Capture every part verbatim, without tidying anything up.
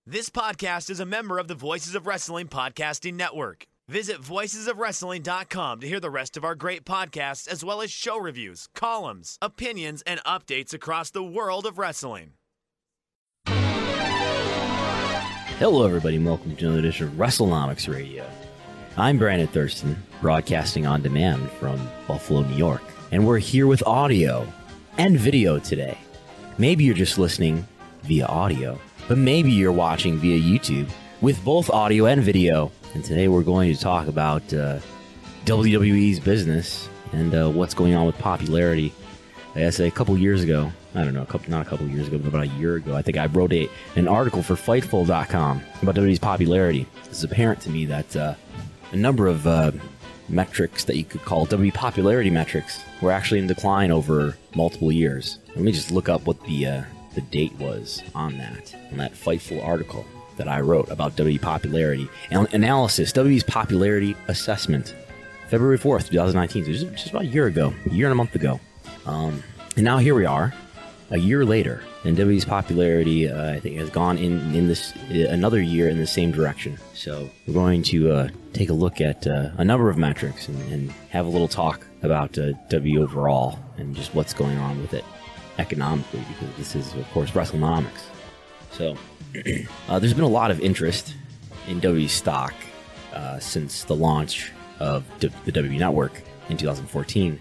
This podcast is a member of the Voices of Wrestling Podcasting Network. Visit voices of wrestling dot com to hear the rest of our great podcasts, as well as show reviews, columns, opinions, and updates across the world of wrestling. Hello, everybody, and welcome to another edition of WrestleNomics Radio. I'm Brandon Thurston, broadcasting on demand from Buffalo, New York, and we're here with audio and video today. Maybe you're just listening via audio, but maybe you're watching via YouTube with both audio and video. And today we're going to talk about uh, W W E's business and uh, what's going on with popularity. I guess a couple years ago, I don't know, a couple, not a couple years ago, but about a year ago, I think I wrote a, an article for Fightful dot com about W W E's popularity. It's apparent to me that uh, a number of uh, metrics that you could call W W E popularity metrics were actually in decline over multiple years. Let me just look up what the uh, the date was on that, on that Fightful article that I wrote about W W E popularity. An- analysis, W W E's popularity assessment, February fourth, twenty nineteen, so just, just about a year ago, a year and a month ago. Um, and now here we are, a year later, and W W E's popularity, uh, I think, has gone in, in this uh, another year in the same direction. So we're going to uh, take a look at uh, a number of metrics and, and have a little talk about uh, W W E overall and just what's going on with it economically, because this is, of course, WrestleNomics. So uh, there's been a lot of interest in W W E stock uh, since the launch of D- the W W E Network in two thousand fourteen,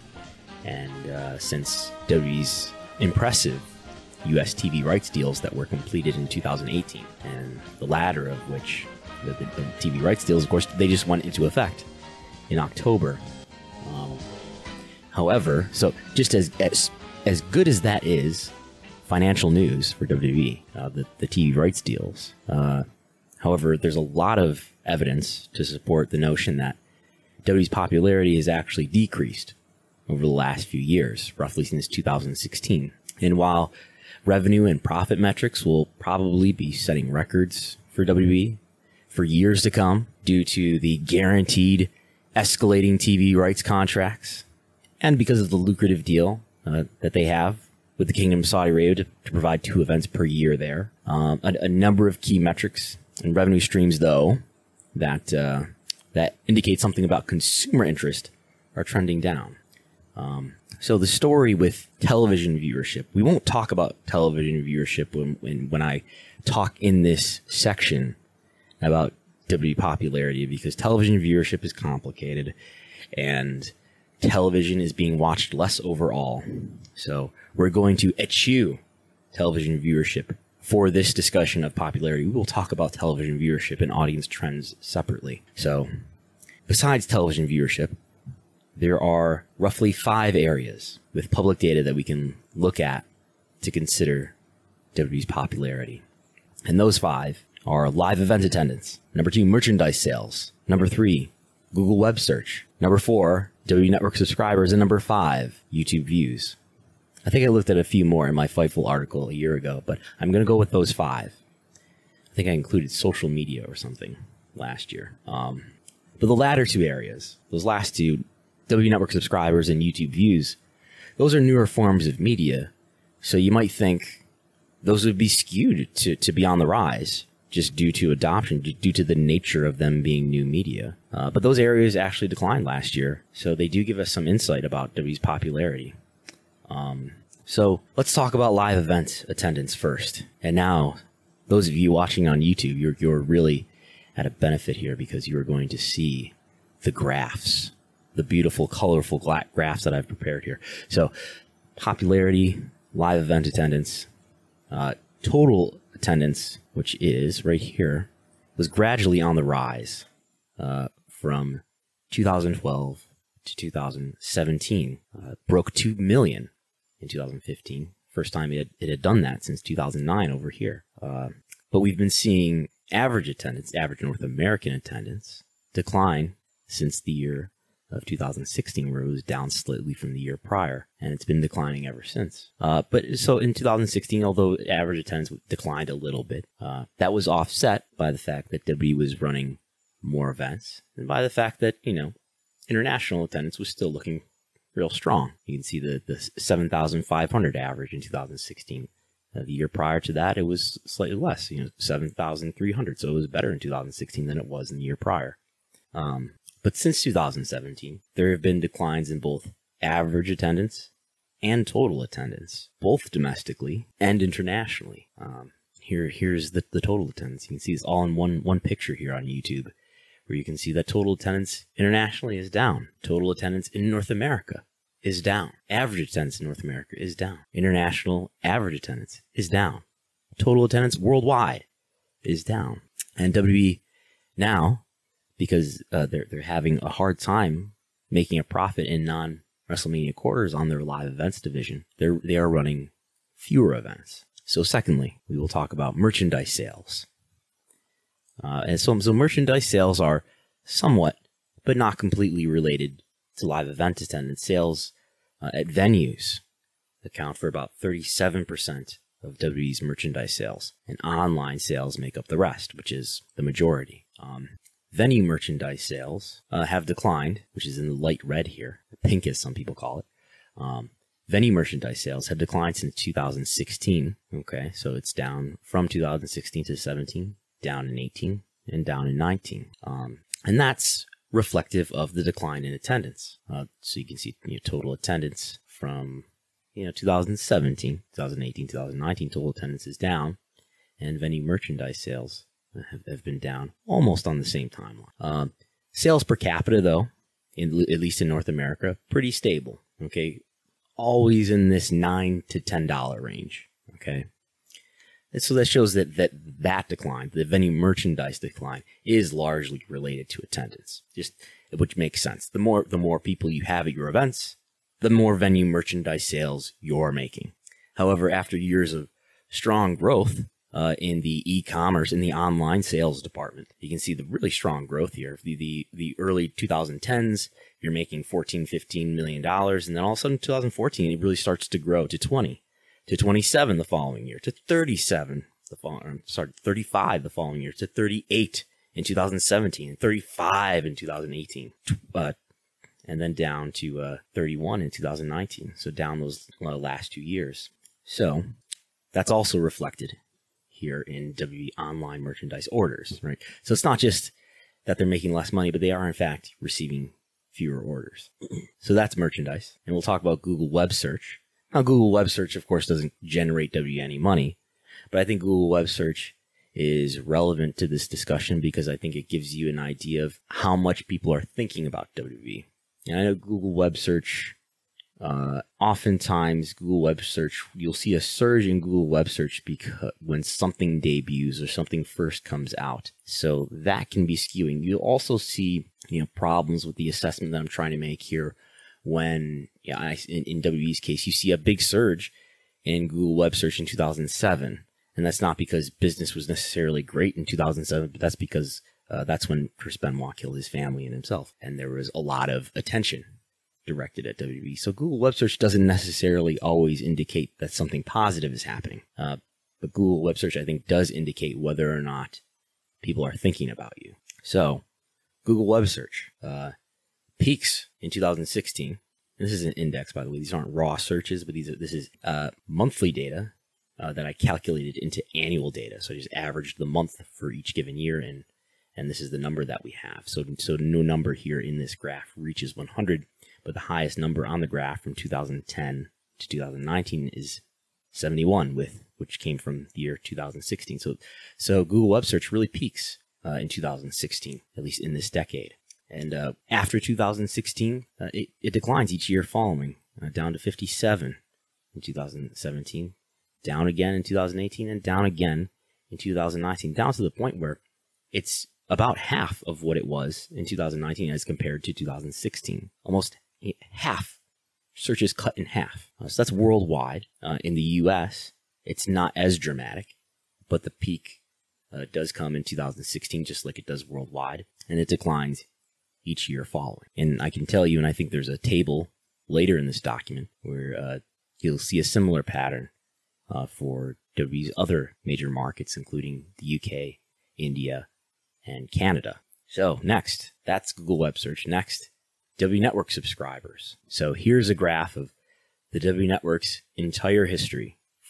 and uh, since W W E's impressive U S T V rights deals that were completed in two thousand eighteen, and the latter of which, the, the, the T V rights deals, of course, they just went into effect in October. Um, however, so just as, as as good as that is financial news for W W E, uh, the, the T V rights deals, uh, however, there's a lot of evidence to support the notion that W W E's popularity has actually decreased over the last few years, roughly since two thousand sixteen. And while revenue and profit metrics will probably be setting records for W W E for years to come due to the guaranteed escalating T V rights contracts, and because of the lucrative deal uh, that they have with the Kingdom of Saudi Arabia to, to provide two events per year there, um, a, a number of key metrics and revenue streams, though, that uh, that indicate something about consumer interest are trending down. Um, so the story with television viewership, we won't talk about television viewership when, when, when I talk in this section about W W E popularity, because television viewership is complicated and television is being watched less overall. So we're going to eschew television viewership for this discussion of popularity. We will talk about television viewership and audience trends separately. So besides television viewership, there are roughly five areas with public data that we can look at to consider W W E's popularity. And those five are live event attendance. Number two, merchandise sales. Number three, Google web search. Number four, W W E Network subscribers. And number five, YouTube views. I think I looked at a few more in my Fightful article a year ago, but I'm going to go with those five. I think I included social media or something last year. Um, but the latter two areas, those last two, W W E Network subscribers and YouTube views, those are newer forms of media. So you might think those would be skewed to, to be on the rise just due to adoption, due to the nature of them being new media. Uh, but those areas actually declined last year. So they do give us some insight about W W E's popularity. Um, so let's talk about live event attendance first. And now, those of you watching on YouTube, you're, you're really at a benefit here, because you are going to see the graphs, the beautiful, colorful graphs that I've prepared here. So popularity, live event attendance, uh, total attendance, which is right here, was gradually on the rise uh, from two thousand twelve to two thousand seventeen. Uh, broke two million in two thousand fifteen. First time it had, it had done that since two thousand nine over here. Uh, but we've been seeing average attendance, average North American attendance, decline since the year of two thousand sixteen, where it was down slightly from the year prior, and it's been declining ever since. Uh, but so in two thousand sixteen, although average attendance declined a little bit, uh, that was offset by the fact that W W E was running more events, and by the fact that, you know, international attendance was still looking real strong. You can see the, the seven thousand five hundred average in two thousand sixteen Uh, the year prior to that, it was slightly less, you know, seven thousand three hundred. So it was better in two thousand sixteen than it was in the year prior. Um, but since two thousand seventeen, there have been declines in both average attendance and total attendance, both domestically and internationally. Um, here, here's the, the total attendance. You can see it's all in one, one picture here on YouTube, where you can see that total attendance internationally is down. Total attendance in North America is down. Average attendance in North America is down. International average attendance is down. Total attendance worldwide is down. And W W E now, because uh, they're they're having a hard time making a profit in non-WrestleMania quarters on their live events division, they're they are running fewer events. So secondly, we will talk about merchandise sales. Uh, and so, so merchandise sales are somewhat, but not completely related to live event attendance. Sales uh, at venues account for about thirty-seven percent of W W E's merchandise sales, and online sales make up the rest, which is the majority. Um, venue merchandise sales uh, have declined, which is in the light red here, pink as some people call it. Um, venue merchandise sales have declined since two thousand sixteen. Okay, so it's down from two thousand sixteen to seventeen, down in eighteen, and down in nineteen. Um, and that's reflective of the decline in attendance. Uh, so you can see, you know, total attendance from, you know, two thousand seventeen, two thousand eighteen, two thousand nineteen, total attendance is down, and venue merchandise sales have, have been down almost on the same timeline. Um, sales per capita, though, in, at least in North America, pretty stable. Okay, always in this nine to ten dollar range. Okay. And so that shows that, that that decline, the venue merchandise decline, is largely related to attendance, just which makes sense. The more the more people you have at your events, the more venue merchandise sales you're making. However, after years of strong growth uh, in the e-commerce, in the online sales department, you can see the really strong growth here. The the, the early twenty tens, you're making fourteen, fifteen million dollars, and then all of a sudden, two thousand fourteen, it really starts to grow to twenty. To twenty-seven the following year, to thirty-seven the following, sorry, thirty-five the following year, to thirty-eight in two thousand seventeen, and thirty-five in two thousand eighteen, uh, and then down to uh, thirty-one in two thousand nineteen. So down those uh, last two years. So that's also reflected here in W W E online merchandise orders, right? So it's not just that they're making less money, but they are in fact receiving fewer orders. So that's merchandise, and we'll talk about Google Web Search. Now, Google Web Search, of course, doesn't generate W W E any money, but I think Google Web Search is relevant to this discussion because I think it gives you an idea of how much people are thinking about W W E. And I know Google Web Search, uh, oftentimes Google Web Search, you'll see a surge in Google Web Search because when something debuts or something first comes out. So that can be skewing. You'll also see, you know, problems with the assessment that I'm trying to make here. When, yeah, I, in, in W W E's case, you see a big surge in Google Web Search in two thousand seven. And that's not because business was necessarily great in two thousand seven, but that's because uh, that's when Chris Benoit killed his family and himself. And there was a lot of attention directed at W W E. So Google Web Search doesn't necessarily always indicate that something positive is happening. Uh, but Google Web Search, I think, does indicate whether or not people are thinking about you. So Google Web Search, uh, peaks in two thousand sixteen. And this is an index, by the way. These aren't raw searches, but these are, this is uh, monthly data uh, that I calculated into annual data. So I just averaged the month for each given year, and and this is the number that we have. So so no number here in this graph reaches one hundred, but the highest number on the graph from two thousand ten to two thousand nineteen is seventy-one, with which came from the year two thousand sixteen. So so Google Web Search really peaks uh, in two thousand sixteen, at least in this decade. And uh, after two thousand sixteen, uh, it, it declines each year following, uh, down to fifty-seven in two thousand seventeen, down again in two thousand eighteen, and down again in two thousand nineteen, down to the point where it's about half of what it was in two thousand nineteen as compared to two thousand sixteen. Almost half. Searches cut in half. Uh, so that's worldwide. Uh, in the U S, it's not as dramatic, but the peak uh, does come in two thousand sixteen, just like it does worldwide, and it declines each year following. And I can tell you, and I think there's a table later in this document where uh, you'll see a similar pattern uh, for W W E's other major markets, including the U K, India, and Canada. So next, that's Google Web Search. Next, W Network subscribers. So here's a graph of the W Network's entire history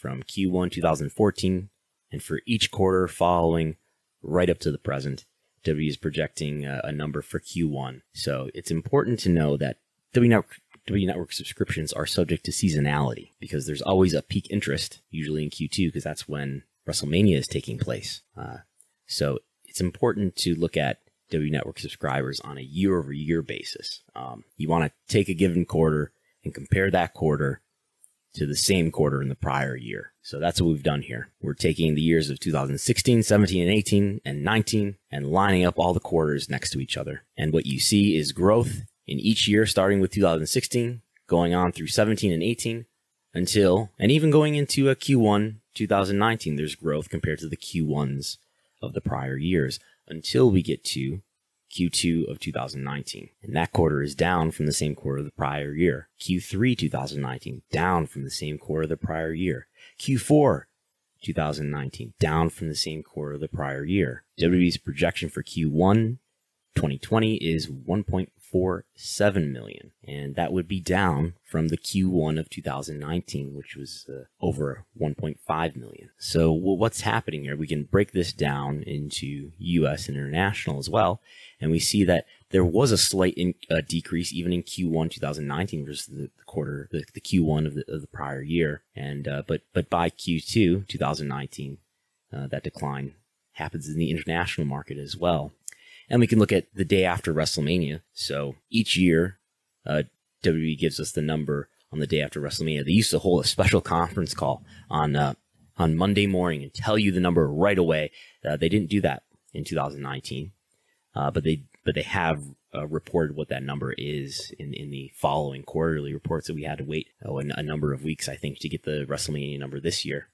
from Q one twenty fourteen, and for each quarter following right up to the present, W W E is projecting a, a number for Q one. So it's important to know that W W E Network, W W E Network subscriptions are subject to seasonality because there's always a peak interest, usually in Q two, because that's when WrestleMania is taking place. Uh, so it's important to look at W W E Network subscribers on a year-over-year basis. Um, you want to take a given quarter and compare that quarter to the same quarter in the prior year. So that's what we've done here. We're taking the years of two thousand sixteen, seventeen, and eighteen, and nineteen, and lining up all the quarters next to each other. And what you see is growth in each year, starting with two thousand sixteen, going on through seventeen and eighteen, until, and even going into a Q one twenty nineteen, there's growth compared to the Q ones of the prior years, until we get to Q two of two thousand nineteen. And that quarter is down from the same quarter of the prior year. Q three twenty nineteen, down from the same quarter of the prior year. Q four twenty nineteen, down from the same quarter of the prior year. W W E's projection for Q one twenty twenty is one point four seven million, and that would be down from the Q one of two thousand nineteen, which was uh, over one point five million. So well, what's happening here? We can break this down into U S and international as well, and we see that there was a slight in, uh, decrease even in Q one twenty nineteen versus the, the quarter, the, the Q one of the, of the prior year, and uh, but but by Q two twenty nineteen, uh, that decline happens in the international market as well. And we can look at the day after WrestleMania. So each year, uh, W W E gives us the number on the day after WrestleMania. They used to hold a special conference call on uh, on Monday morning and tell you the number right away. Uh, they didn't do that in two thousand nineteen, uh, but they but they have uh, reported what that number is in, in the following quarterly reports that we had to wait oh, a, a number of weeks, I think, to get the WrestleMania number this year.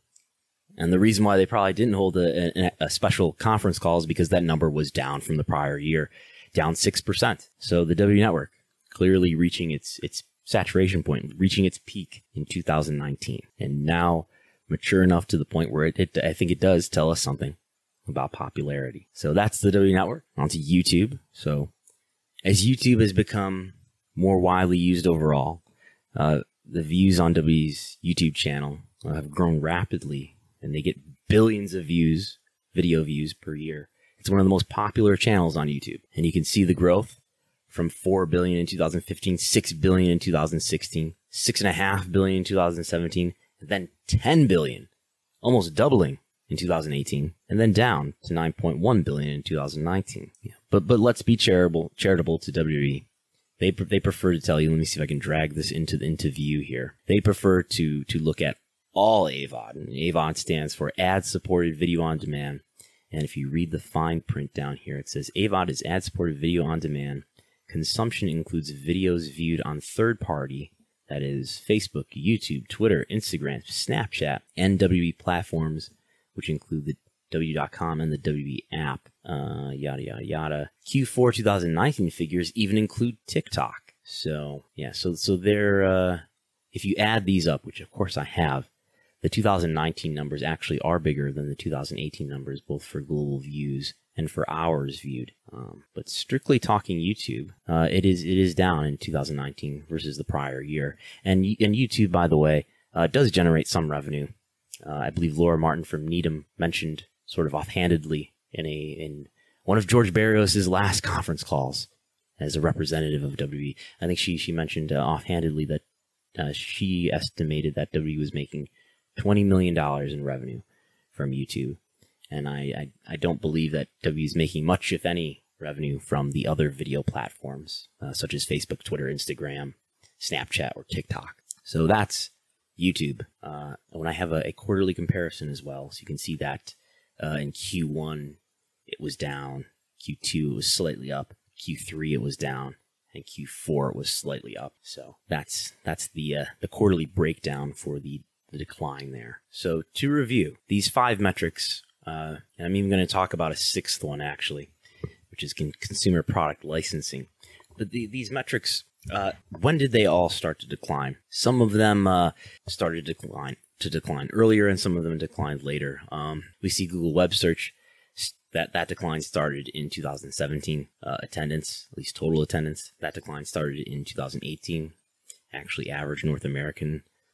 And the reason why they probably didn't hold a, a, a special conference call is because that number was down from the prior year, down six percent. So the W W E Network clearly reaching its its saturation point, reaching its peak in two thousand nineteen, and now mature enough to the point where it, it I think it does tell us something about popularity. So that's the W W E Network. Onto YouTube. So as YouTube has become more widely used overall, uh, the views on W W E's YouTube channel uh, have grown rapidly, and they get billions of views, video views per year. It's one of the most popular channels on YouTube. And you can see the growth from four billion in two thousand fifteen, six billion in two thousand sixteen, six point five billion in two thousand seventeen, and then ten billion, almost doubling in two thousand eighteen, and then down to nine point one billion in two thousand nineteen. Yeah. But but let's be charitable charitable to W W E. They they prefer to tell you, let me see if I can drag this into into view here. They prefer to to look at all A V O D, and A V O D stands for Ad-Supported Video On Demand. And if you read the fine print down here, it says A V O D is Ad-Supported Video On Demand. Consumption includes videos viewed on third-party, that is Facebook, YouTube, Twitter, Instagram, Snapchat, and W W E platforms, which include the W dot com and the W W E app, uh, yada, yada, yada. Q four twenty nineteen figures even include TikTok. So, yeah, so so they're, uh, if you add these up, which of course I have, the two thousand nineteen numbers actually are bigger than the two thousand eighteen numbers, both for global views and for hours viewed. Um, but strictly talking YouTube, uh, it is it is down in two thousand nineteen versus the prior year. And and YouTube, by the way, uh, does generate some revenue. Uh, I believe Laura Martin from Needham mentioned sort of offhandedly in a in one of George Barrios' last conference calls as a representative of W W E. I think she she mentioned uh, offhandedly that uh, she estimated that W W E was making twenty million dollars in revenue from YouTube. And I, I, I don't believe that W W E is making much, if any, revenue from the other video platforms, uh, such as Facebook, Twitter, Instagram, Snapchat, or TikTok. So that's YouTube. Uh, when I have a, a quarterly comparison as well, so you can see that uh, in Q one, it was down. Q two, it was slightly up. Q three, it was down. And Q four, it was slightly up. So that's that's the uh, the quarterly breakdown for the the decline there. So to review, these five metrics, uh, and I'm even going to talk about a sixth one actually, which is con- consumer product licensing. But the, these metrics, uh, when did they all start to decline? Some of them uh, started to decline to decline earlier, and some of them declined later. Um, we see Google Web Search, that that decline started in two thousand seventeen. Uh, attendance, at least total attendance, that decline started in two thousand eighteen. Actually, average North American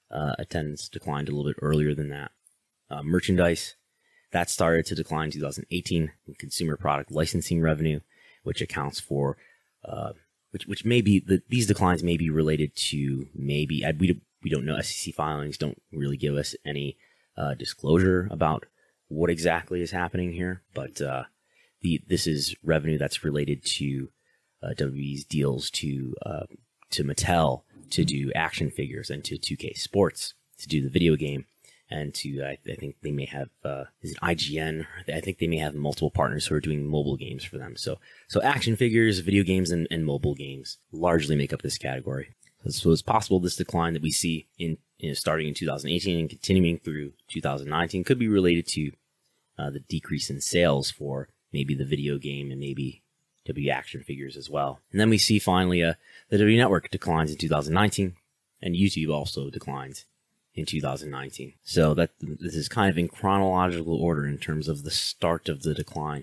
uh, attendance declined a little bit earlier than that. Uh, merchandise, that started to decline in two thousand eighteen. And consumer product licensing revenue, which accounts for, uh, which which may be, the, these declines may be related to maybe, I, we, we don't know, S E C filings don't really give us any uh, disclosure about what exactly is happening here, but uh, the this is revenue that's related to uh, W W E's deals to uh, to Mattel to do action figures and to two K Sports to do the video game, and to I, I think they may have uh, is it I G N? I think they may have multiple partners who are doing mobile games for them. So so action figures, video games, and, and mobile games largely make up this category. So it's possible this decline that we see in you know, starting in two thousand eighteen and continuing through two thousand nineteen could be related to uh, the decrease in sales for maybe the video game and maybe W action figures as well. And then we see finally uh, the W Network declines in two thousand nineteen, and YouTube also declines in two thousand nineteen. So that this is kind of in chronological order in terms of the start of the decline.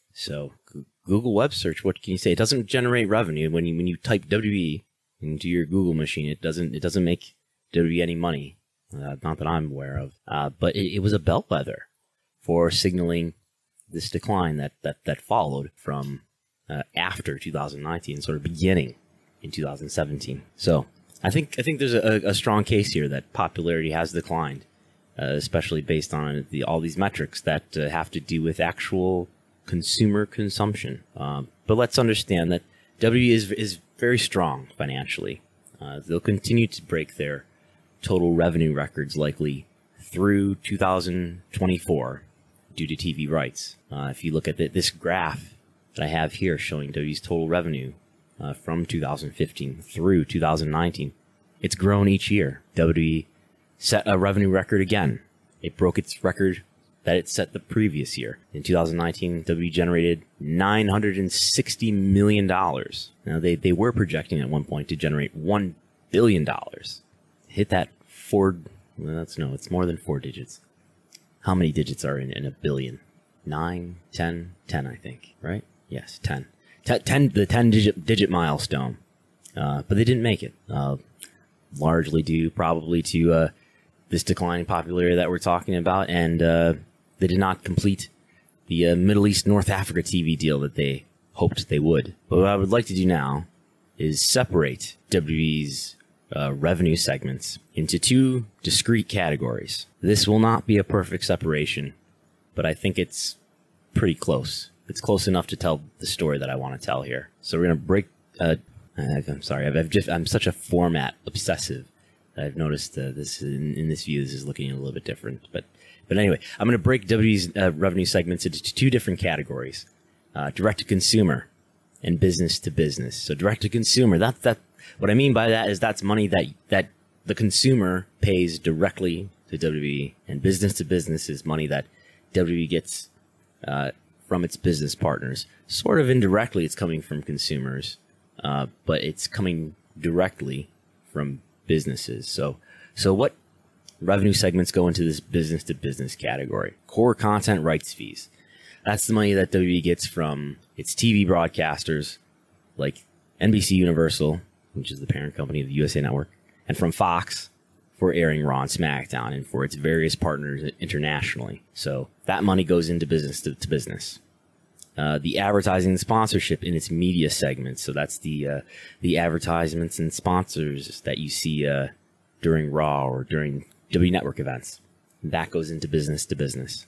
So Google web search, what can you say? It doesn't generate revenue when you when you type W W E into your Google machine. It doesn't it doesn't make W W E any money, uh, not that I'm aware of. Uh, but it, it was a bellwether for signaling this decline that that that followed from uh, after two thousand nineteen, sort of beginning in two thousand seventeen. So I think I think there's a, a strong case here that popularity has declined, uh, especially based on the, all these metrics that uh, have to do with actual consumer consumption. Um, but let's understand that W W E is is very strong financially. Uh, they'll continue to break their total revenue records likely through two thousand twenty-four due to T V rights. Uh, if you look at the, this graph that I have here showing W W E's total revenue uh, from two thousand fifteen through two thousand nineteen, it's grown each year. W W E set a revenue record again. It broke its record that it set the previous year. In two thousand nineteen, W W E generated nine hundred sixty million dollars. Now, they, they were projecting at one point to generate one billion dollars. Hit that four, well, that's no, it's more than four digits. How many digits are in, in a billion? Nine, ten, ten, I think, right? Yes, ten. Ten, ten the ten digit, digit milestone. Uh, but they didn't make it. Uh, largely due probably to uh, this decline in popularity that we're talking about, and uh, they did not complete the uh, Middle East North Africa T V deal that they hoped they would. But what I would like to do now is separate W W E's uh, revenue segments into two discrete categories. This will not be a perfect separation, but I think it's pretty close. It's close enough to tell the story that I want to tell here. So we're going to break... Uh, I'm sorry, I've, I've just, I'm such a format obsessive. I've noticed uh, this in, in this view, this is looking a little bit different. But but anyway, I'm going to break W W E's uh, revenue segments into two different categories. Uh, direct-to-consumer and business-to-business. So direct-to-consumer, that, that, what I mean by that is that's money that, that the consumer pays directly to W W E, and business-to-business is money that W W E gets uh, from its business partners. Sort of indirectly, it's coming from consumers, uh, but it's coming directly from businesses. So, so what revenue segments go into this business-to-business category? Core content rights fees. That's the money that W W E gets from its T V broadcasters like N B C Universal, which is the parent company of the U S A Network, and from Fox for airing Raw and SmackDown, and for its various partners internationally. So that money goes into business to, to business. Uh, the advertising and sponsorship in its media segment. So that's the uh, the advertisements and sponsors that you see uh, during Raw or during W Network events. That goes into business to business.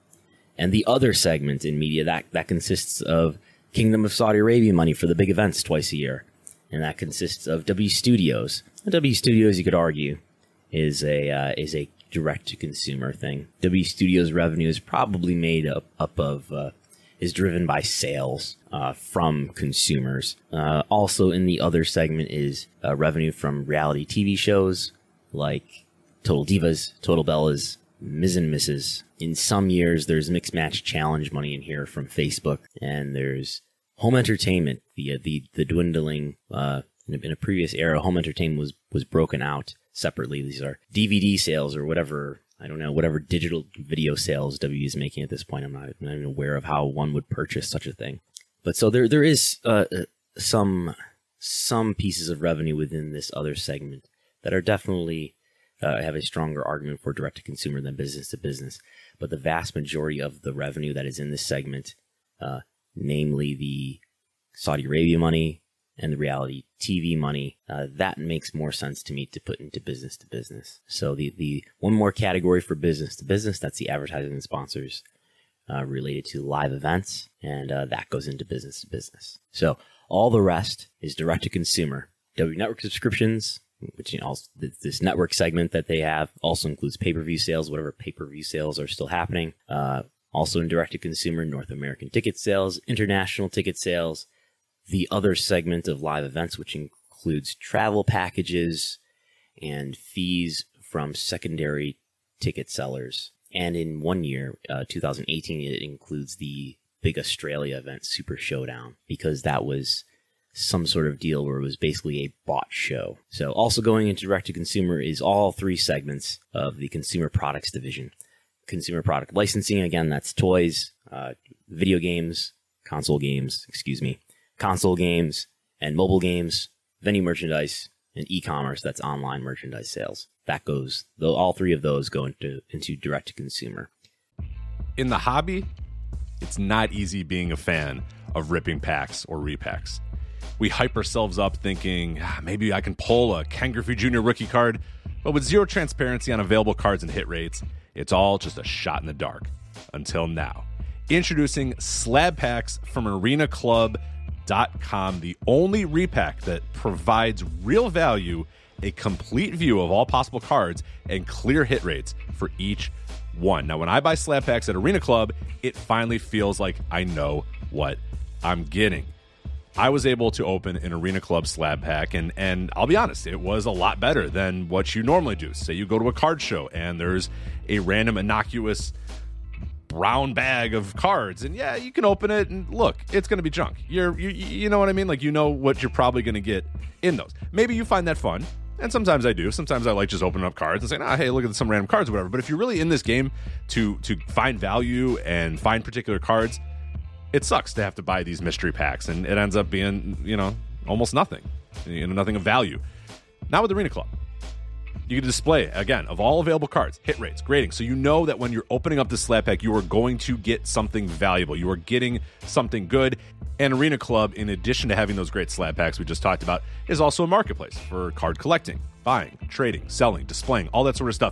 And the other segment in media, that, that consists of Kingdom of Saudi Arabia money for the big events twice a year. And that consists of W Studios. W Studios, you could argue, is a uh, is a direct-to-consumer thing. W Studios revenue is probably made up, up of... Uh, is driven by sales uh, from consumers. Uh, also in the other segment is uh, revenue from reality T V shows like Total Divas, Total Bellas, Miz and Missus In some years, there's Mixed Match Challenge money in here from Facebook, and there's home entertainment. The uh, the the dwindling uh, in, a, in a previous era, home entertainment was was broken out separately. These are D V D sales or whatever. I don't know, whatever digital video sales W W E is making at this point. I'm not, I'm not even aware of how one would purchase such a thing. But so there there is uh, some some pieces of revenue within this other segment that are definitely uh, have a stronger argument for direct to consumer than business to business. But the vast majority of the revenue that is in this segment, uh, namely the Saudi Arabia money and the reality T V money, uh, that makes more sense to me to put into business to business. So the, the one more category for business to business, that's the advertising and sponsors uh, related to live events, and uh, that goes into business to business. So all the rest is direct to consumer. W Network subscriptions, which, you know, also, this network segment that they have also includes pay-per-view sales, whatever pay-per-view sales are still happening. Uh, also in direct to consumer, North American ticket sales, international ticket sales, the other segment of live events, which includes travel packages and fees from secondary ticket sellers. And in one year, uh, two thousand eighteen, it includes the big Australia event, Super Showdown, because that was some sort of deal where it was basically a bought show. So also going into direct to consumer is all three segments of the consumer products division. Consumer product licensing, again, that's toys, uh, video games, console games, excuse me, console games and mobile games, venue merchandise, and e-commerce, that's online merchandise sales. That goes, though, all three of those go into, into direct to consumer. In the hobby, it's not easy being a fan of ripping packs or repacks. We hype ourselves up thinking, ah, maybe I can pull a Ken Griffey Junior rookie card, but with zero transparency on available cards and hit rates, it's all just a shot in the dark. Until now. Introducing slab packs from arena club dot com, the only repack that provides real value, a complete view of all possible cards, and clear hit rates for each one. Now, when I buy slab packs at Arena Club, it finally feels like I know what I'm getting. I was able to open an Arena Club slab pack, and, and I'll be honest, it was a lot better than what you normally do. Say you go to a card show, and there's a random innocuous brown bag of cards, and yeah, you can open it and look, it's going to be junk. You're, you, you know what I mean? Like, you know what you're probably going to get in those. Maybe you find that fun, and sometimes I do. Sometimes I like just opening up cards and saying, ah, hey, look at some random cards or whatever. But if you're really in this game to to find value and find particular cards, it sucks to have to buy these mystery packs, and it ends up being, you know, almost nothing, you know, nothing of value. Not with Arena Club. You can display, again, of all available cards, hit rates, grading, so you know that when you're opening up the slab pack, you are going to get something valuable. You are getting something good. And Arena Club, in addition to having those great slab packs we just talked about, is also a marketplace for card collecting, buying, trading, selling, displaying, all that sort of stuff.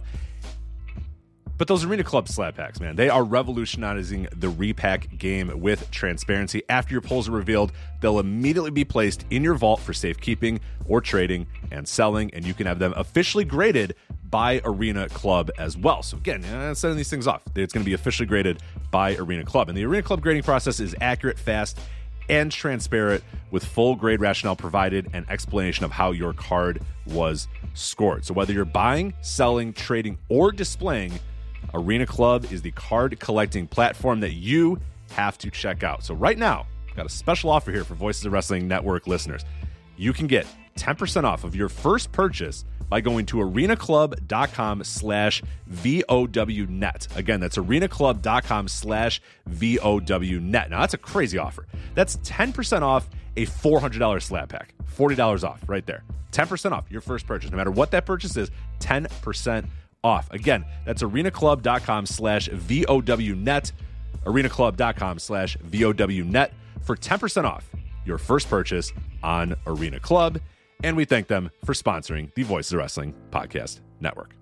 But those Arena Club slab packs, man, they are revolutionizing the repack game with transparency. After your pulls are revealed, they'll immediately be placed in your vault for safekeeping or trading and selling, and you can have them officially graded by Arena Club as well. So again, uh, setting these things off, it's going to be officially graded by Arena Club. And the Arena Club grading process is accurate, fast, and transparent, with full grade rationale provided and explanation of how your card was scored. So whether you're buying, selling, trading, or displaying, Arena Club is the card collecting platform that you have to check out. So right now, I've got a special offer here for Voices of Wrestling Network listeners. You can get ten percent off of your first purchase by going to arenaclub.com slash VOWnet. Again, that's arenaclub.com slash VOWnet. Now, that's a crazy offer. That's ten percent off a four hundred dollars slab pack. forty dollars off right there. ten percent off your first purchase. No matter what that purchase is, ten percent off. Again, that's arenaclub.com slash VOWnet. arenaclub.com slash VOWnet for ten percent off your first purchase on Arena Club. And we thank them for sponsoring the Voices of Wrestling Podcast Network.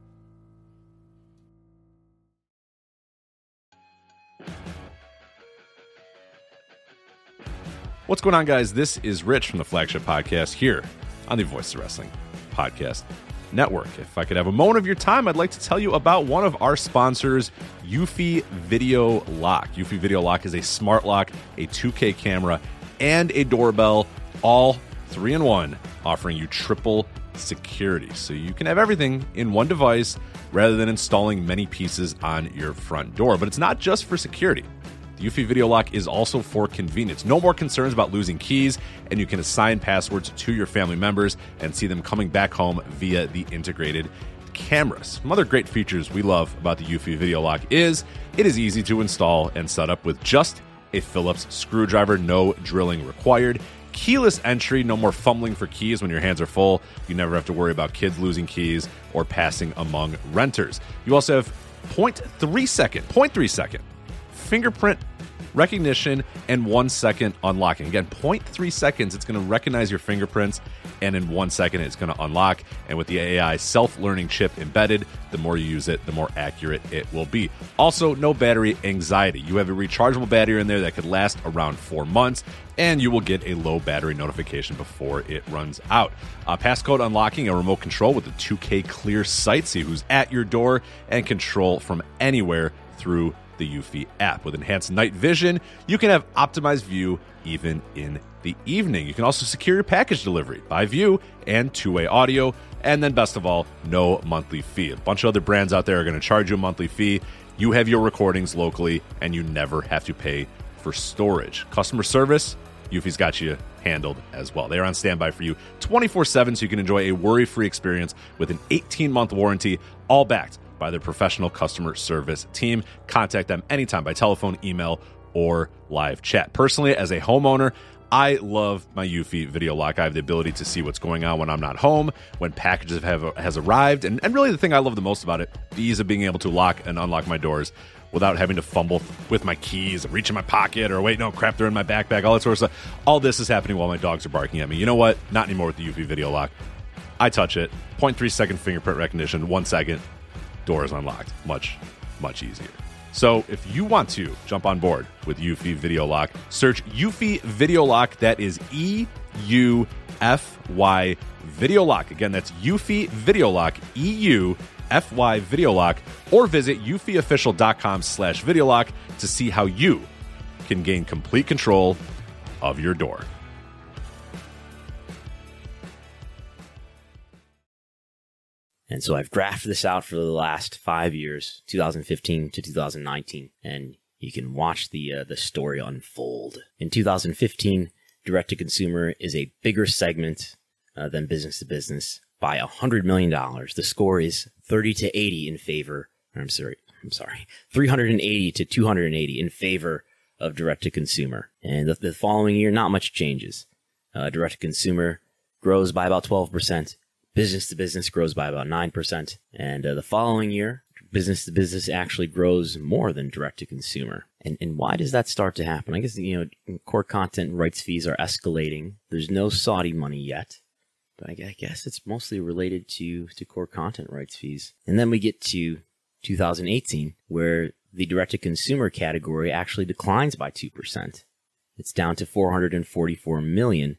What's going on, guys? This is Rich from the Flagship Podcast here on the Voices of Wrestling Podcast Network. If I could have a moment of your time, I'd like to tell you about one of our sponsors, Eufy Video Lock. Eufy Video Lock is a smart lock, a two K camera, and a doorbell, all three in one, offering you triple security. So you can have everything in one device rather than installing many pieces on your front door. But it's not just for security. The Eufy Video Lock is also for convenience. No more concerns about losing keys, and you can assign passwords to your family members and see them coming back home via the integrated cameras. Some other great features we love about the Eufy Video Lock is it is easy to install and set up with just a Phillips screwdriver, no drilling required. keyless entry, no more fumbling for keys when your hands are full. You never have to worry about kids losing keys or passing among renters. You also have zero point three second, zero point three second fingerprint recognition and one second unlocking. Again, zero point three seconds, it's going to recognize your fingerprints, and in one second, it's going to unlock. And with the A I self-learning chip embedded, the more you use it, the more accurate it will be. Also, no battery anxiety. You have a rechargeable battery in there that could last around four months, and you will get a low battery notification before it runs out. Uh, passcode unlocking, a remote control with a two K clear sight, see who's at your door, and control from anywhere through the Eufy app. With enhanced night vision, you can have optimized view even in the evening. You can also secure your package delivery by view and two-way audio. And then best of all, no monthly fee. A bunch of other brands out there are going to charge you a monthly fee. You have your recordings locally, and you never have to pay for storage. Customer service, Eufy's got you handled as well. They are on standby for you twenty-four seven, so you can enjoy a worry-free experience with an eighteen-month warranty, all backed by their professional customer service team. Contact them anytime by telephone, email, or live chat. Personally, as a homeowner, I love my Eufy Video Lock. I have the ability to see what's going on when I'm not home, when packages have has arrived, and, and really the thing I love the most about it, the ease of being able to lock and unlock my doors without having to fumble with my keys and reach in my pocket or wait, no, crap, they're in my backpack, all that sort of stuff. All this is happening while my dogs are barking at me. You know what? Not anymore with the Eufy Video Lock. I touch it, zero point three second fingerprint recognition, one second, door is unlocked. Much, much easier. So if you want to jump on board with Eufy Video Lock, search Eufy Video Lock. That is E U F Y Video Lock. Again, that's Eufy Video Lock, E U F Y Video Lock, or visit eufyofficial.com slash video lock to see how you can gain complete control of your door. And so I've graphed this out for the last five years, two thousand fifteen to two thousand nineteen, and you can watch the uh, the story unfold. In two thousand fifteen, direct-to-consumer is a bigger segment uh, than business-to-business by one hundred million dollars. The score is thirty to eighty in favor, I'm sorry, I'm sorry, three hundred eighty to two hundred eighty in favor of direct-to-consumer. And the, the following year, not much changes. Uh, direct-to-consumer grows by about twelve percent. Business to business grows by about nine percent. And uh, the following year, business to business actually grows more than direct to consumer. And and why does that start to happen? I guess, you know, core content rights fees are escalating. There's no Saudi money yet. But I guess it's mostly related to, to core content rights fees. And then we get to two thousand eighteen, where the direct to consumer category actually declines by two percent. It's down to four hundred forty-four million.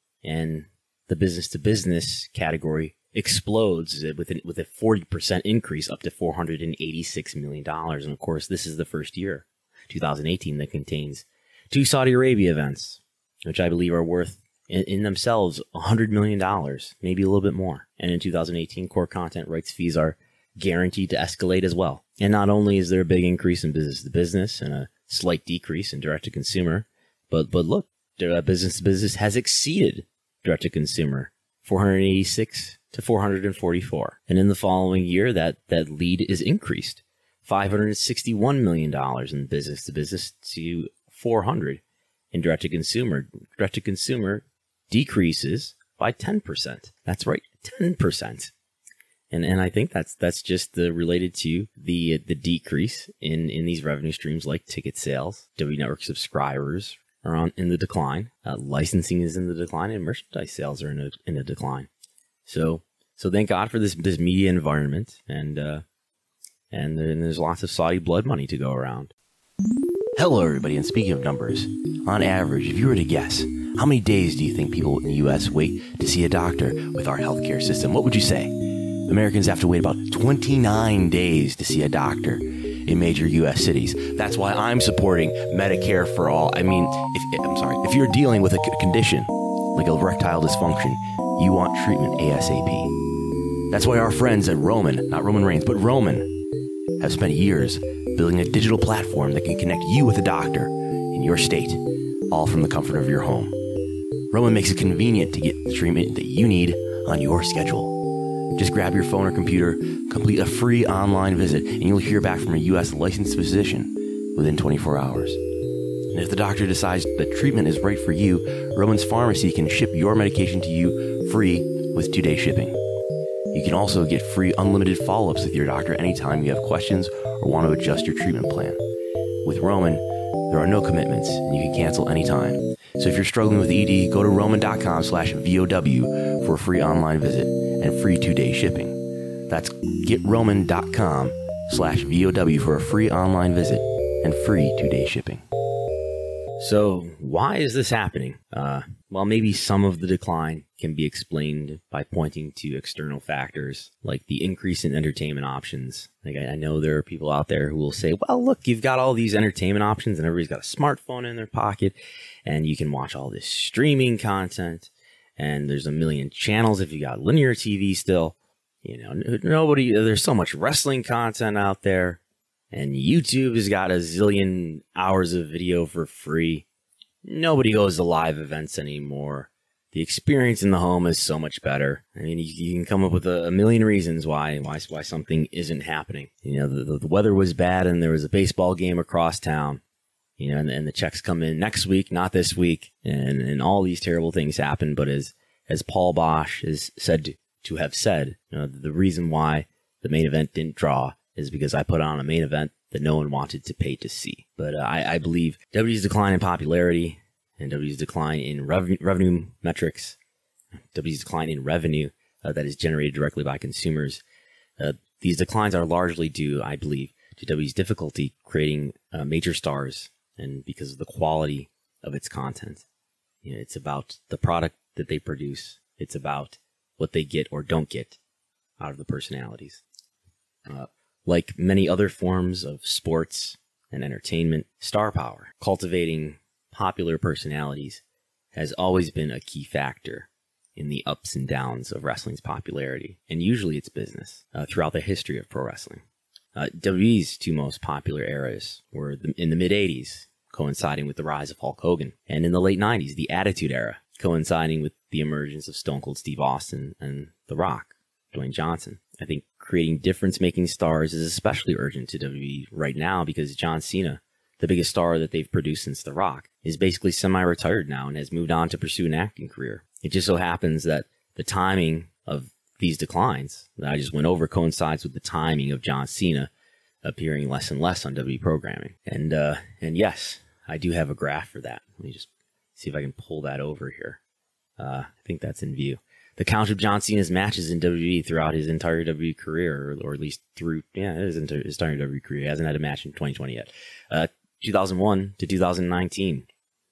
And the business-to-business category explodes with, an, with a forty percent increase up to four hundred eighty-six million dollars. And, of course, this is the first year, two thousand eighteen, that contains two Saudi Arabia events, which I believe are worth, in, in themselves, one hundred million dollars, maybe a little bit more. And in two thousand eighteen, core content rights fees are guaranteed to escalate as well. And not only is there a big increase in business-to-business and a slight decrease in direct-to-consumer, but, but look, business-to-business has exceeded direct-to-consumer, four hundred eighty-six to four hundred forty-four. And in the following year, that, that lead is increased. five hundred sixty-one million dollars in business-to-business to four hundred. In direct-to-consumer, direct-to-consumer decreases by ten percent. That's right, ten percent. And and I think that's that's just the, related to the the decrease in, in these revenue streams like ticket sales, W Network subscribers are on in the decline. Uh, licensing is in the decline, and merchandise sales are in a in a decline. So so thank God for this this media environment, and uh, and, and there's lots of Saudi blood money to go around. Hello, everybody. And speaking of numbers, on average, if you were to guess, how many days do you think people in the U S wait to see a doctor with our healthcare system? What would you say? Americans have to wait about twenty-nine days to see a doctor in major U S cities. That's why I'm supporting Medicare for all. I mean, if, I'm sorry, if you're dealing with a condition like erectile dysfunction, you want treatment ASAP. That's why our friends at Roman, not Roman Reigns, but Roman, have spent years building a digital platform that can connect you with a doctor in your state, all from the comfort of your home. Roman makes it convenient to get the treatment that you need on your schedule. Just grab your phone or computer, complete a free online visit, and you'll hear back from a U S licensed physician within twenty-four hours. And if the doctor decides that treatment is right for you, Roman's Pharmacy can ship your medication to you free with two-day shipping. You can also get free unlimited follow-ups with your doctor anytime you have questions or want to adjust your treatment plan. With Roman, there are no commitments and you can cancel anytime. So if you're struggling with E D, go to roman.com slash VOW for a free online visit and free two-day shipping. That's getroman.com slash VOW for a free online visit and free two-day shipping. So why is this happening? Uh, well, maybe some of the decline can be explained by pointing to external factors like the increase in entertainment options. Like I, I know there are people out there who will say, well, look, you've got all these entertainment options and everybody's got a smartphone in their pocket and you can watch all this streaming content and there's a million channels if you got linear T V still. You know, nobody, there's so much wrestling content out there. And YouTube has got a zillion hours of video for free. Nobody goes to live events anymore. The experience in the home is so much better. I mean, you, you can come up with a, a million reasons why why why something isn't happening. You know, the, the weather was bad and there was a baseball game across town. You know, and, and the checks come in next week, not this week. And, and all these terrible things happen. But as as Paul Boesch is said to, to have said, you know, the reason why the main event didn't draw is because I put on a main event that no one wanted to pay to see. But uh, I, I believe W W E's decline in popularity and W W E's decline in rev- revenue metrics, W W E's decline in revenue uh, that is generated directly by consumers, uh, these declines are largely due, I believe, to W W E's difficulty creating uh, major stars and because of the quality of its content. You know, it's about the product that they produce. It's about what they get or don't get out of the personalities. Uh, Like many other forms of sports and entertainment, star power, cultivating popular personalities, has always been a key factor in the ups and downs of wrestling's popularity, and usually its business, uh, throughout the history of pro wrestling. Uh, W W E's two most popular eras were the, in the mid-eighties, coinciding with the rise of Hulk Hogan, and in the late nineties, the Attitude Era, coinciding with the emergence of Stone Cold Steve Austin and The Rock, Dwayne Johnson. I think creating difference-making stars is especially urgent to W W E right now because John Cena, the biggest star that they've produced since The Rock, is basically semi-retired now and has moved on to pursue an acting career. It just so happens that the timing of these declines that I just went over coincides with the timing of John Cena appearing less and less on W W E programming. And uh, and yes, I do have a graph for that. Let me just see if I can pull that over here. Uh, I think that's in view. The count of John Cena's matches in W W E throughout his entire W W E career, or, or at least through, yeah, his entire, his entire W W E career. He hasn't had a match in twenty twenty yet. Uh, two thousand one to two thousand nineteen.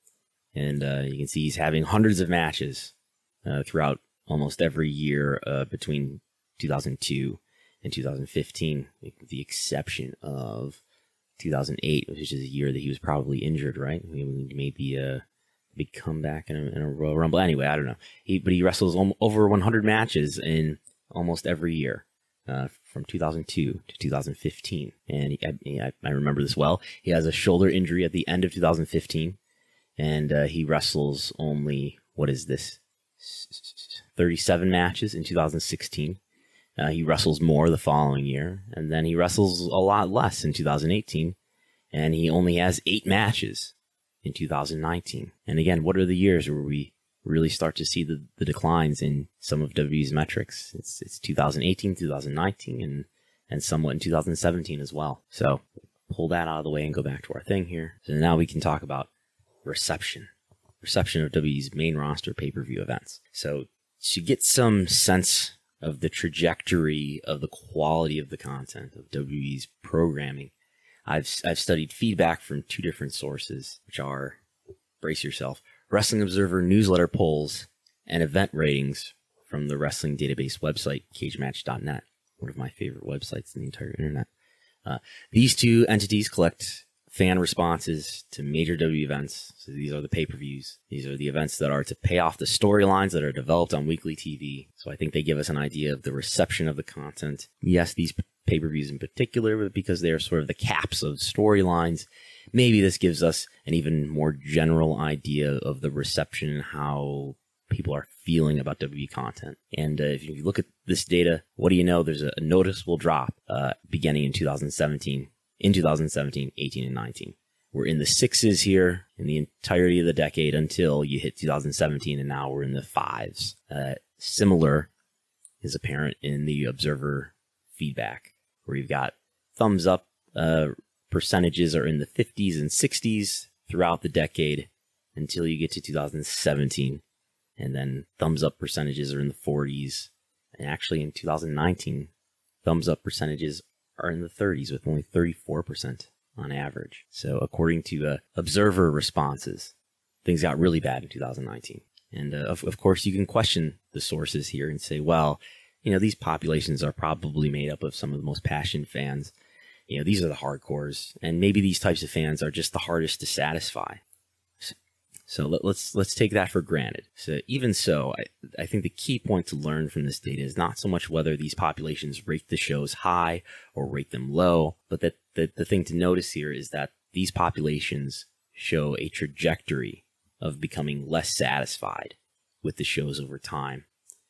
And uh, you can see he's having hundreds of matches uh, throughout almost every year uh, between two thousand two and two thousand fifteen, with the exception of two thousand eight, which is a year that he was probably injured, right? Maybe a big comeback in a, in a Royal Rumble. Anyway, I don't know. He, but he wrestles over one hundred matches in almost every year, uh, from two thousand two to two thousand fifteen. And he, I, I remember this well. He has a shoulder injury at the end of two thousand fifteen, and uh, he wrestles only, what is this, thirty-seven matches in two thousand sixteen. Uh, he wrestles more the following year, and then he wrestles a lot less in two thousand eighteen, and he only has eight matches in two thousand nineteen. And again, what are the years where we really start to see the, the declines in some of W W E's metrics? It's it's two thousand eighteen, two thousand nineteen, and, and somewhat in two thousand seventeen as well. So pull that out of the way and go back to our thing here. So now we can talk about reception. Reception of W W E's main roster pay-per-view events. So to get some sense of the trajectory of the quality of the content of W W E's programming, I've I've studied feedback from two different sources, which are, brace yourself, Wrestling Observer newsletter polls and event ratings from the wrestling database website, cage match dot net, one of my favorite websites in the entire internet. Uh, these two entities collect fan responses to major W W E events. So these are the pay-per-views. These are the events that are to pay off the storylines that are developed on weekly T V. So I think they give us an idea of the reception of the content. Yes, these pay-per-views in particular, but because they are sort of the caps of storylines, maybe this gives us an even more general idea of the reception and how people are feeling about W W E content. And uh, if you look at this data, what do you know? There's a, a noticeable drop uh, beginning in two thousand seventeen, in two thousand seventeen, eighteen, and nineteen. were in the sixes here in the entirety of the decade until you hit two thousand seventeen, and now we're in the fives. Uh, similar is apparent in the observer feedback, where you've got thumbs up uh, percentages are in the fifties and sixties throughout the decade until you get to two thousand seventeen. And then thumbs up percentages are in the forties. And actually in two thousand nineteen, thumbs up percentages are in the thirties with only thirty-four percent on average. So according to uh, observer responses, things got really bad in two thousand nineteen. And uh, of, of course, you can question the sources here and say, well, you know, these populations are probably made up of some of the most passionate fans. You know, these are the hardcores, and maybe these types of fans are just the hardest to satisfy. So let, let's let's take that for granted. So even so, I, I think the key point to learn from this data is not so much whether these populations rate the shows high or rate them low, but that the, the thing to notice here is that these populations show a trajectory of becoming less satisfied with the shows over time.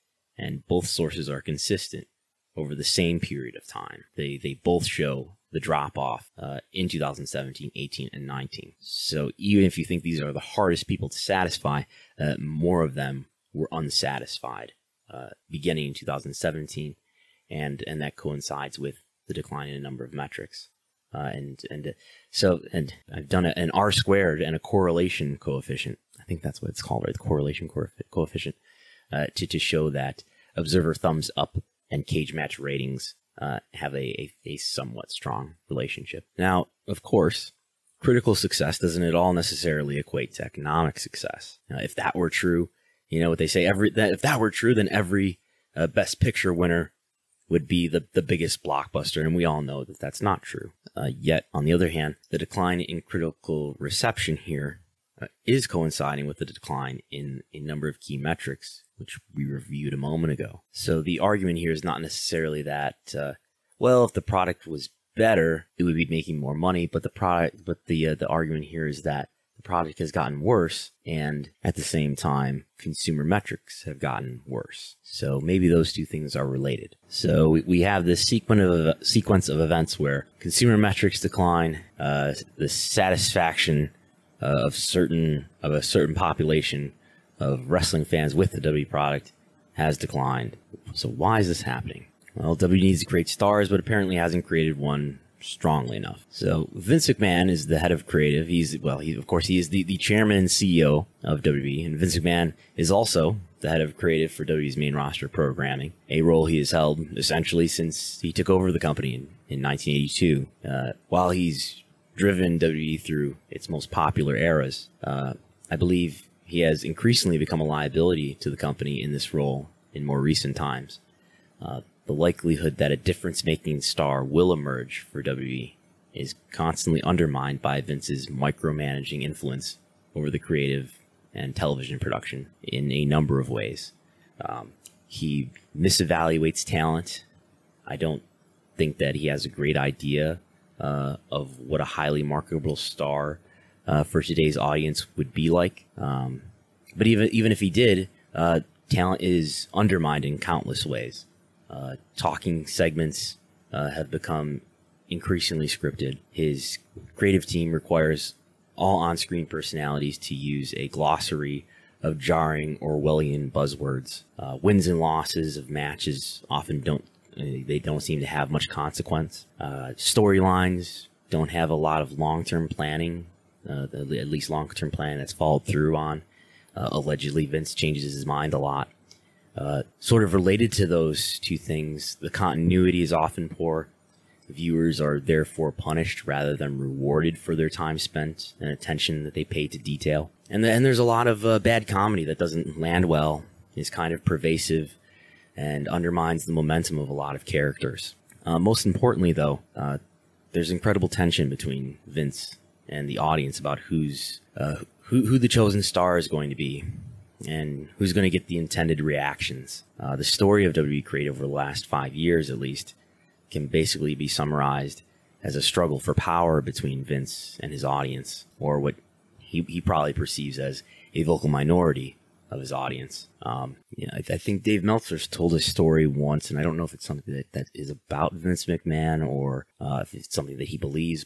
And both sources are consistent over the same period of time. They they both show the drop-off uh, in two thousand seventeen, eighteen, and nineteen. So even if you think these are the hardest people to satisfy, uh, more of them were unsatisfied uh, beginning in two thousand seventeen, and and that coincides with the decline in a number of metrics. Uh, and and uh, so and I've done a, an R squared and a correlation coefficient. I think that's what it's called, right? The correlation coefficient uh, to to show that observer thumbs up and cage match ratings uh, have a, a a somewhat strong relationship. Now, of course, critical success doesn't at all necessarily equate to economic success. Now, if that were true, you know what they say, every that if that were true, then every uh, Best Picture winner would be the, the biggest blockbuster, and we all know that that's not true. Uh, yet, on the other hand, the decline in critical reception here uh, is coinciding with the decline in a number of key metrics, which we reviewed a moment ago. So the argument here is not necessarily that, uh, well, if the product was better, it would be making more money, but the product, but the uh, the argument here is that the product has gotten worse, and at the same time, consumer metrics have gotten worse. So maybe those two things are related. So we, we have this sequence of sequence of events where consumer metrics decline, uh, the satisfaction uh, of certain of a certain population of wrestling fans with the W W E product has declined. So why is this happening? Well, W W E needs great stars, but apparently hasn't created one strongly enough. So Vince McMahon is the head of creative. He's, well, he, of course, he is the, the chairman and C E O of W W E, and Vince McMahon is also the head of creative for W W E's main roster programming, a role he has held essentially since he took over the company in, in nineteen eighty-two. Uh, while he's driven W W E through its most popular eras, uh, I believe he has increasingly become a liability to the company in this role in more recent times. Uh, the likelihood that a difference-making star will emerge for W W E is constantly undermined by Vince's micromanaging influence over the creative and television production in a number of ways. Um, he misevaluates talent. I don't think that he has a great idea uh, of what a highly marketable star uh, for today's audience would be like. Um, but even even if he did, uh, talent is undermined in countless ways. Uh, talking segments uh, have become increasingly scripted. His creative team requires all on-screen personalities to use a glossary of jarring Orwellian buzzwords. Uh, wins and losses of matches often don't uh, they don't seem to have much consequence. Uh, storylines don't have a lot of long-term planning, uh, at least long-term planning that's followed through on. Uh, allegedly, Vince changes his mind a lot. Uh, sort of related to those two things, the continuity is often poor. Viewers are therefore punished rather than rewarded for their time spent and attention that they pay to detail. And, the, and there's a lot of uh, bad comedy that doesn't land well, is kind of pervasive, and undermines the momentum of a lot of characters. Uh, most importantly, though, uh, there's incredible tension between Vince and the audience about who's uh, who, who the chosen star is going to be, and who's going to get the intended reactions. Uh, the story of W W E creative over the last five years, at least, can basically be summarized as a struggle for power between Vince and his audience, or what he, he probably perceives as a vocal minority of his audience. Um, you know, I, I think Dave Meltzer's told a story once, and I don't know if it's something that, that is about Vince McMahon or uh, if it's something that he believes, but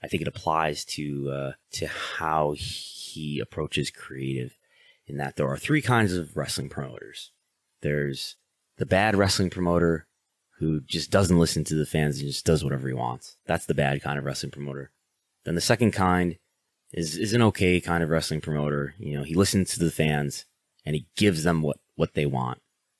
I think it applies to uh, to how he approaches creative, in that there are three kinds of wrestling promoters. There's the bad wrestling promoter who just doesn't listen to the fans and just does whatever he wants. That's the bad kind of wrestling promoter. Then the second kind is is an okay kind of wrestling promoter. You know, he listens to the fans and he gives them what, what they want.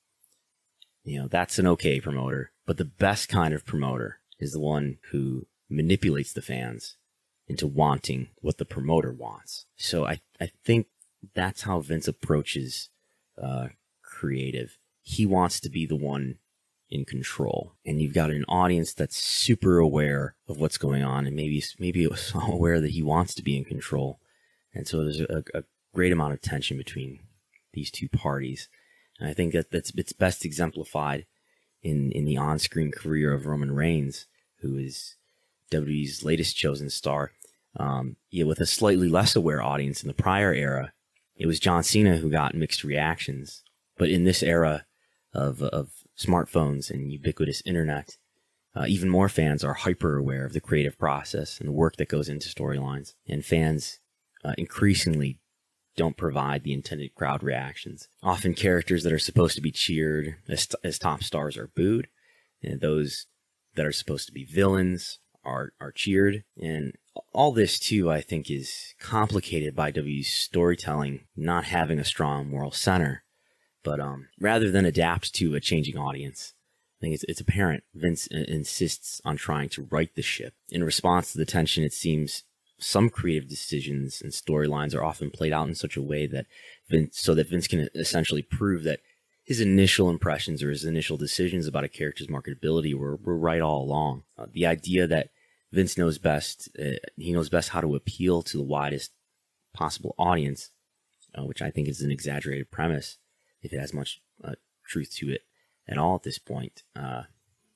You know, that's an okay promoter. But the best kind of promoter is the one who manipulates the fans into wanting what the promoter wants. So I, I think that's how Vince approaches uh, creative. He wants to be the one in control, and you've got an audience that's super aware of what's going on, and maybe maybe so aware that he wants to be in control. And so there's a, a great amount of tension between these two parties. And I think that that's it's best exemplified in in the on-screen career of Roman Reigns, who is W W E's latest chosen star. Um, yeah, with a slightly less aware audience in the prior era, it was John Cena who got mixed reactions. But in this era of of smartphones and ubiquitous internet, uh, even more fans are hyper aware of the creative process and the work that goes into storylines. And fans uh, increasingly don't provide the intended crowd reactions. Often characters that are supposed to be cheered as, as top stars are booed, and those that are supposed to be villains are, are cheered. And all this, too, I think, is complicated by W W E's storytelling not having a strong moral center. But um, rather than adapt to a changing audience, I think it's, it's apparent Vince insists on trying to right the ship. In response to the tension, it seems some creative decisions and storylines are often played out in such a way that Vince, so that Vince can essentially prove that his initial impressions or his initial decisions about a character's marketability were, were right all along. Uh, the idea that Vince knows best, uh, he knows best how to appeal to the widest possible audience, uh, which I think is an exaggerated premise, if it has much uh, truth to it at all at this point. Uh,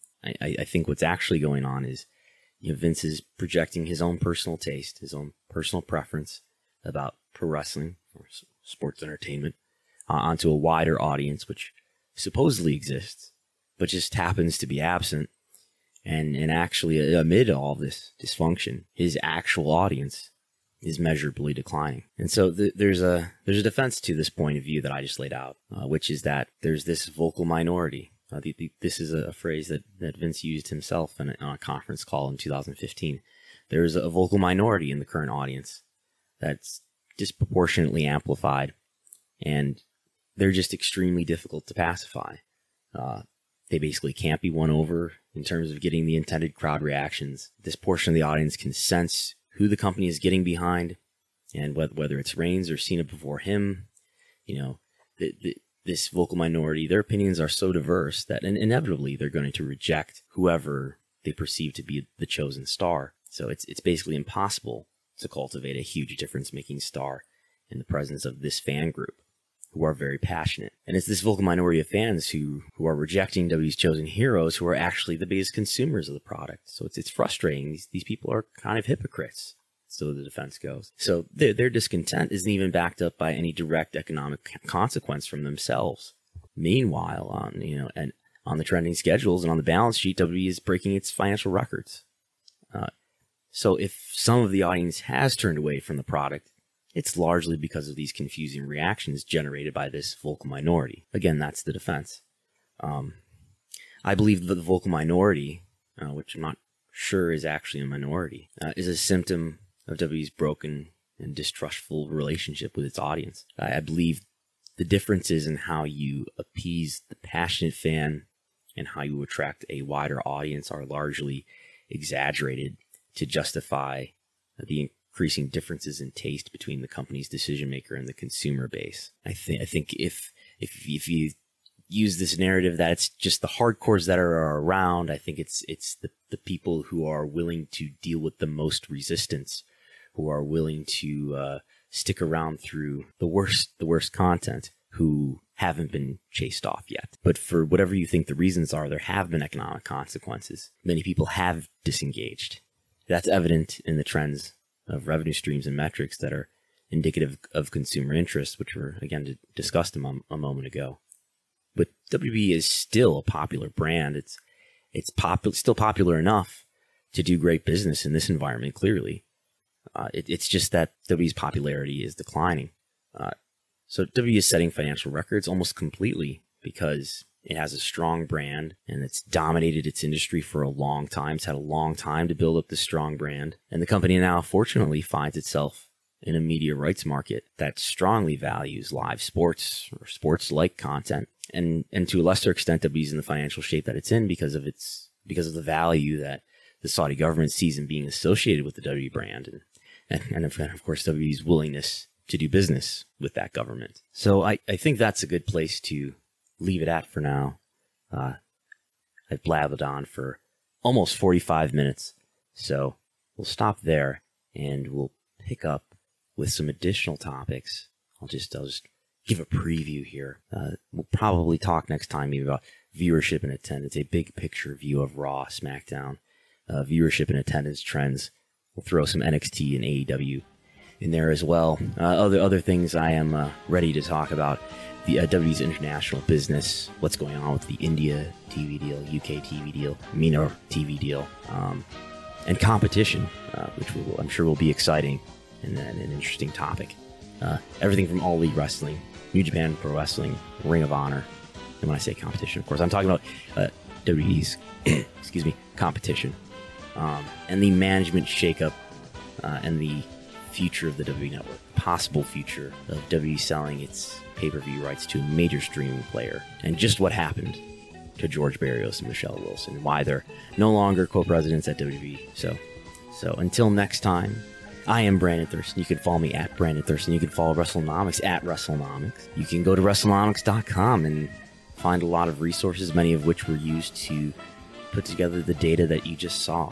I, I think what's actually going on is, you know, Vince is projecting his own personal taste, his own personal preference about pro wrestling or sports entertainment uh, onto a wider audience, which supposedly exists, but just happens to be absent. And, and actually, amid all this dysfunction, his actual audience is measurably declining. And so th- there's a there's a defense to this point of view that I just laid out, uh, which is that there's this vocal minority. Uh, the, the, this is a, a phrase that, that Vince used himself in a, on a conference call in two thousand fifteen. There's a vocal minority in the current audience that's disproportionately amplified, and they're just extremely difficult to pacify. Uh, they basically can't be won over in terms of getting the intended crowd reactions. This portion of the audience can sense who the company is getting behind, and whether, whether it's Reigns or Cena before him. You know, the, the, this vocal minority, their opinions are so diverse that inevitably they're going to reject whoever they perceive to be the chosen star. So it's it's basically impossible to cultivate a huge difference-making star in the presence of this fan group, who are very passionate. And it's this vocal minority of fans who, who are rejecting W W E's chosen heroes, who are actually the biggest consumers of the product. So it's it's frustrating. These these people are kind of hypocrites, so the defense goes. So their, their discontent isn't even backed up by any direct economic consequence from themselves. Meanwhile, on you know, and on the trending schedules and on the balance sheet, W W E is breaking its financial records. Uh, so if some of the audience has turned away from the product, it's largely because of these confusing reactions generated by this vocal minority. Again, that's the defense. Um, I believe that the vocal minority, uh, which I'm not sure is actually a minority, uh, is a symptom of W W E's broken and distrustful relationship with its audience. I, I believe the differences in how you appease the passionate fan and how you attract a wider audience are largely exaggerated to justify the increasing differences in taste between the company's decision maker and the consumer base. I think I think if if if you use this narrative that it's just the hardcores that are around, I think it's it's the, the people who are willing to deal with the most resistance, who are willing to uh, stick around through the worst the worst content, who haven't been chased off yet. But for whatever you think the reasons are, there have been economic consequences. Many people have disengaged. That's evident in the trends of revenue streams and metrics that are indicative of consumer interest, which were, again, discussed a, mom- a moment ago. But W W E is still a popular brand. It's it's popu- still popular enough to do great business in this environment, clearly. Uh, it, it's just that W W E's popularity is declining. Uh, so W W E is setting financial records almost completely because it has a strong brand and it's dominated its industry for a long time. It's had a long time to build up this strong brand. And the company now, fortunately, finds itself in a media rights market that strongly values live sports or sports-like content. And and to a lesser extent, W W E's in the financial shape that it's in because of its because of the value that the Saudi government sees in being associated with the W W E brand. And, and, and of, and of course, W W E's willingness to do business with that government. So I, I think that's a good place to leave it at for now. Uh, I've blabbed on for almost forty-five minutes, so we'll stop there and we'll pick up with some additional topics. I'll just I'll just give a preview here. Uh, we'll probably talk next time maybe about viewership and attendance, a big picture view of Raw, SmackDown, uh, viewership and attendance trends. We'll throw some N X T and A E W in there as well. Uh, other other things I am uh, ready to talk about. The uh, W W E's international business, what's going on with the India T V deal, U K T V deal, MENA T V deal, um, and competition, uh, which will, I'm sure will be exciting and, and an interesting topic. Uh, everything from All Elite Wrestling, New Japan Pro Wrestling, Ring of Honor. And when I say competition, of course, I'm talking about uh, W W E's excuse me, competition, um, and the management shakeup uh, and the future of the W W E Network, possible future of W W E selling its pay-per-view rights to a major streaming player, and just what happened to George Barrios and Michelle Wilson, why they're no longer co-presidents at W W E. So, so until next time, I am Brandon Thurston. You can follow me at Brandon Thurston. You can follow WrestleNomics at WrestleNomics. You can go to WrestleNomics dot com and find a lot of resources, many of which were used to put together the data that you just saw.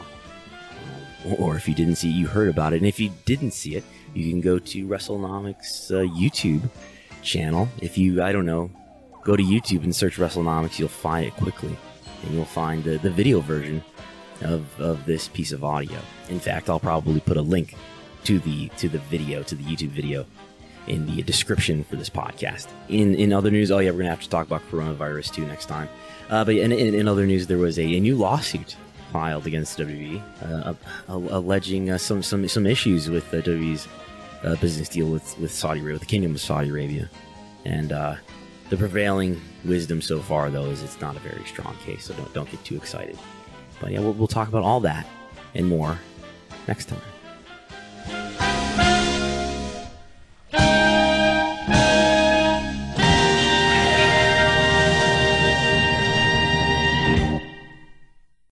Or if you didn't see it, you heard about it. And if you didn't see it, you can go to WrestleNomics uh, YouTube channel. If you, I don't know, go to YouTube and search WrestleNomics, you'll find it quickly. And you'll find the, the video version of, of this piece of audio. In fact, I'll probably put a link to the to the video, to the YouTube video, in the description for this podcast. In in other news, oh yeah, we're going to have to talk about coronavirus too next time. Uh, but in, in, in other news, there was a, a new lawsuit filed against W W E, uh, alleging uh, some some some issues with the W W E's uh, business deal with, with Saudi Arabia, with the Kingdom of Saudi Arabia. And uh, the prevailing wisdom so far, though, is it's not a very strong case, so don't don't get too excited. But yeah, we'll, we'll talk about all that and more next time.